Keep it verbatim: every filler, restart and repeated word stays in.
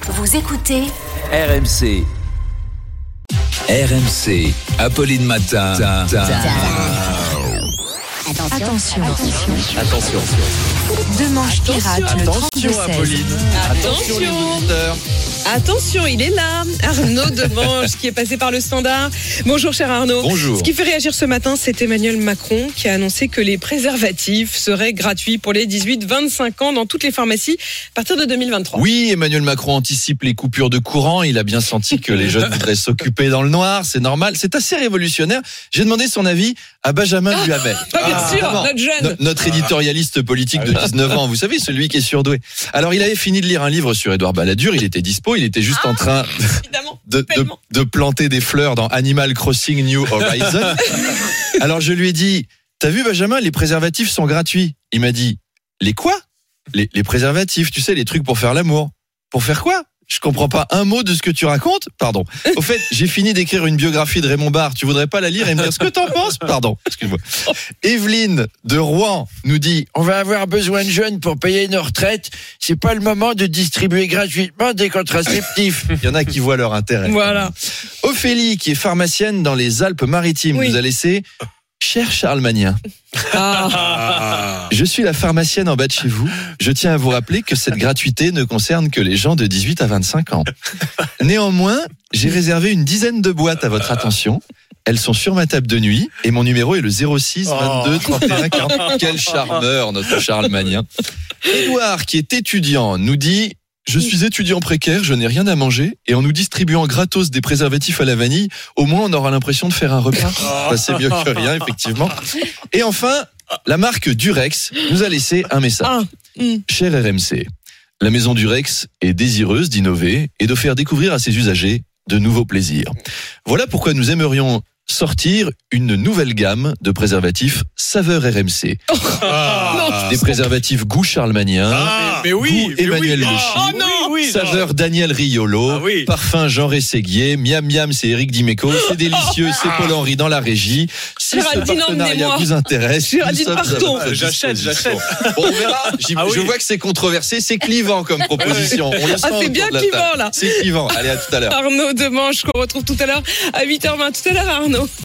Vous écoutez R M C. R M C. Apolline Matin. Attention, attention, Attention. deux manches pirates, le trente-deux seize. Apolline. Attention les auditeurs. Attention, il est là, Arnaud Demange, qui est passé par le standard. Bonjour cher Arnaud. Bonjour. Ce qui fait réagir ce matin, c'est Emmanuel Macron qui a annoncé que les préservatifs seraient gratuits pour les dix-huit vingt-cinq ans dans toutes les pharmacies à partir de deux mille vingt-trois. Oui, Emmanuel Macron anticipe les coupures de courant. Il a bien senti que les jeunes voudraient s'occuper dans le noir. C'est normal. C'est assez révolutionnaire. J'ai demandé son avis à Benjamin Duhamel. Ah, bien sûr, évidemment. notre jeune. No- notre éditorialiste politique de dix-neuf ans. Vous savez, celui qui est surdoué. Alors, il avait fini de lire un livre sur Édouard Balladur. Il était dispo. Il était juste Ah, en train Évidemment, de, de, tellement. de planter des fleurs dans Animal Crossing New Horizon. Alors je lui ai dit, t'as vu Benjamin, les préservatifs sont gratuits. Il m'a dit, les quoi les, les préservatifs, tu sais, les trucs pour faire l'amour. Pour faire quoi? Je comprends pas un mot de ce que tu racontes. Pardon. Au fait, j'ai fini d'écrire une biographie de Raymond Barre. Tu voudrais pas la lire et me dire ce que t'en penses? Pardon, excuse-moi. Evelyne de Rouen nous dit, On va avoir besoin de jeunes pour payer nos retraites. C'est pas le moment de distribuer gratuitement des contraceptifs. il y en a qui voient leur intérêt. Voilà. Ophélie, qui est pharmacienne dans les Alpes-Maritimes, Oui. nous a laissé Cher Charles Magnien. Ah, Je suis la pharmacienne en bas de chez vous. Je tiens à vous rappeler que cette gratuité ne concerne que les gens de dix-huit à vingt-cinq ans. Néanmoins, j'ai réservé une dizaine de boîtes à votre attention. Elles sont sur ma table de nuit et mon numéro est le zéro six vingt-deux trente et un quarante. Quel charmeur, notre Charles Magnien. Édouard, qui est étudiant, nous dit... Je suis étudiant précaire, je n'ai rien à manger et en nous distribuant gratos des préservatifs à la vanille, au moins on aura l'impression de faire un repas. Bah, c'est mieux que rien, effectivement. Et enfin, la marque Durex nous a laissé un message. ah, hum. Cher R M C, la maison Durex est désireuse d'innover et de faire découvrir à ses usagers de nouveaux plaisirs. Voilà pourquoi nous aimerions sortir une nouvelle gamme de préservatifs saveur R M C. Non. Des préservatifs goût Charlemagnien, mais goût Emmanuel Le Chip, Oh non. saveur Daniel Riolo, Ah oui. parfum Jean Rességuier, miam miam c'est Eric Dimeco, c'est délicieux, c'est Paul-Henri dans la régie. Si ce Géraldine, partenariat emmenez-moi. vous intéresse, Géraldine, nous sommes à partons. votre J'achète, disposition. Bon, on verra. J'y- Ah oui. Je vois que c'est controversé, c'est clivant comme proposition. On le sent Ah, c'est autour bien de la clivant, table. là. C'est clivant. Allez, à tout à l'heure. Arnaud Demange qu'on retrouve tout à l'heure à huit heures vingt. Tout à l'heure Arnaud.